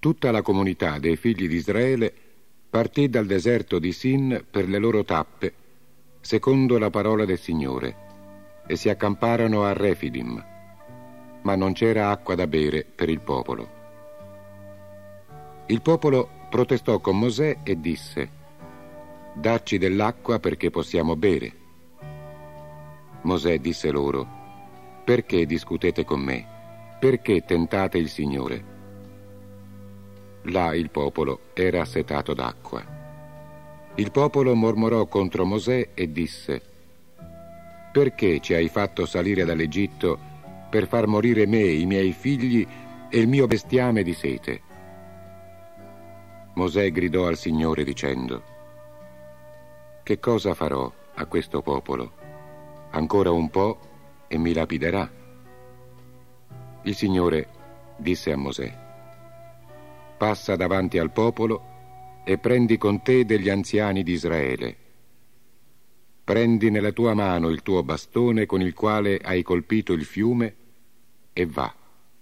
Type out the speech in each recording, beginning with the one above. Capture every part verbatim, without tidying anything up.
Tutta la comunità dei figli di Israele partì dal deserto di Sin per le loro tappe, secondo la parola del Signore, e si accamparono a Refidim, ma non c'era acqua da bere per il popolo. Il popolo protestò con Mosè e disse: «Dacci dell'acqua perché possiamo bere». Mosè disse loro: «Perché discutete con me? Perché tentate il Signore?» Là il popolo era assetato d'acqua. Il popolo mormorò contro Mosè e disse: «Perché ci hai fatto salire dall'Egitto per far morire me, i miei figli e il mio bestiame di sete?» Mosè gridò al Signore dicendo: «Che cosa farò a questo popolo? Ancora un po' e mi lapiderà». Il Signore disse a Mosè: «Passa davanti al popolo e prendi con te degli anziani di Israele. Prendi nella tua mano il tuo bastone con il quale hai colpito il fiume e va.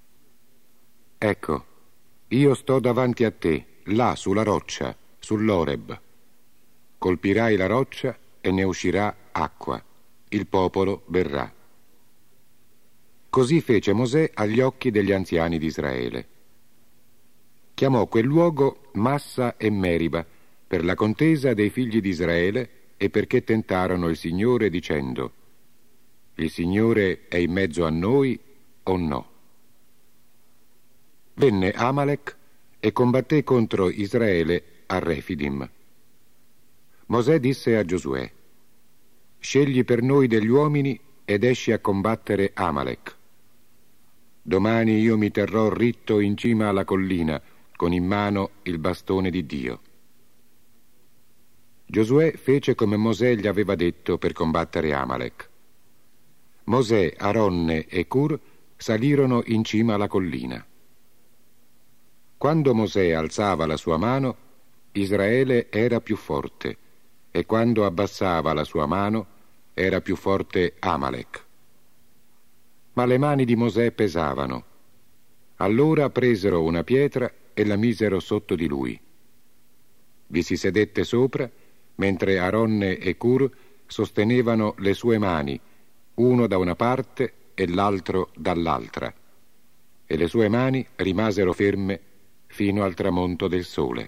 Ecco, io sto davanti a te, là sulla roccia, sull'Oreb. Colpirai la roccia e ne uscirà acqua. Il popolo berrà». Così fece Mosè agli occhi degli anziani di Israele. Chiamò quel luogo Massa e Meriba per la contesa dei figli di Israele e perché tentarono il Signore dicendo: «Il Signore è in mezzo a noi o no?» Venne Amalek e combatté contro Israele a Refidim. Mosè disse a Giosuè: «Scegli per noi degli uomini ed esci a combattere Amalek. Domani io mi terrò ritto in cima alla collina, con in mano il bastone di Dio». Giosuè fece come Mosè gli aveva detto per combattere Amalek. Mosè, Aronne e Cur salirono in cima alla collina. Quando Mosè alzava la sua mano, Israele era più forte, e quando abbassava la sua mano, era più forte Amalek. Ma le mani di Mosè pesavano. Allora presero una pietra e la misero sotto di lui. Vi si sedette sopra, mentre Aronne e Cur sostenevano le sue mani, uno da una parte e l'altro dall'altra, e le sue mani rimasero ferme fino al tramonto del sole.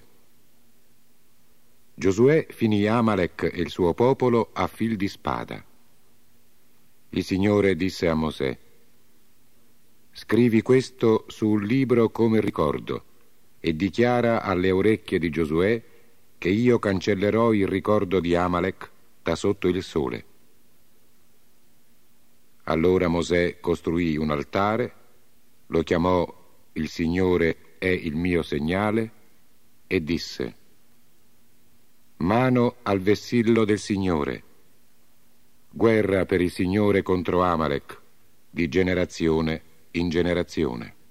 Giosuè finì Amalek e il suo popolo a fil di spada. Il Signore disse a Mosè: «Scrivi questo su un libro come ricordo e dichiara alle orecchie di Giosuè che io cancellerò il ricordo di Amalek da sotto il sole». Allora Mosè costruì un altare, lo chiamò «Il Signore è il mio segnale» e disse: «Mano al vessillo del Signore. Guerra per il Signore contro Amalek, di generazione in generazione».